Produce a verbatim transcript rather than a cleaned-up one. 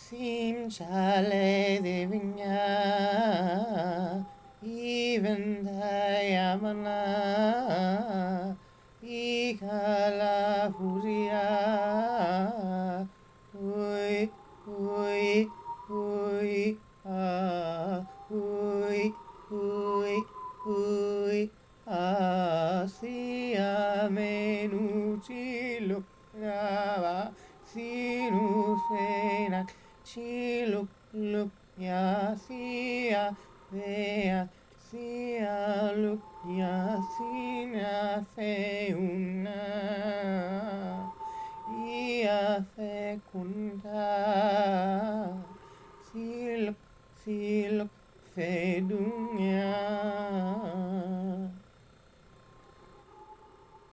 Sim chale de vinya, even dayamana, ikala huria, ui, ui, ui, ah, ui, ui, ui, ah, si amenu chiluk, nava, sinus venak, chiluk, luk, ya, sia, vea, sia, luk, ya, sina, feuna, ia, fecunda, siluk, siluk, fedun.